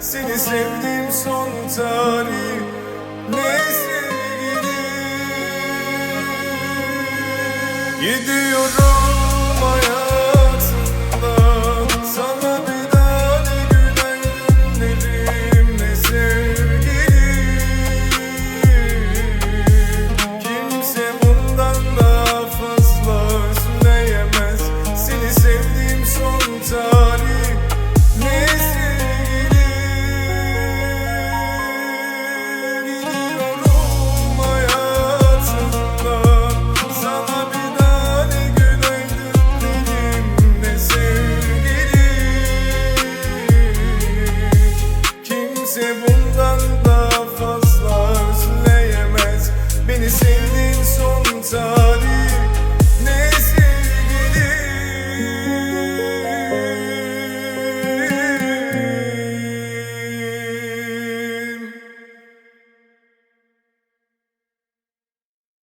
Seni sevdiğim son tarih ne sevgili. Gidiyorum hayatımdan, sana bir daha ne günaydın derim ne sevgili. Kimse bundan daha fazla özleyemez. Seni sevdiğim son tarih ne sevgili. Gidiyorum hayatımdan, sana bir daha ne günaydın derim ne sevgili. Kimse bundan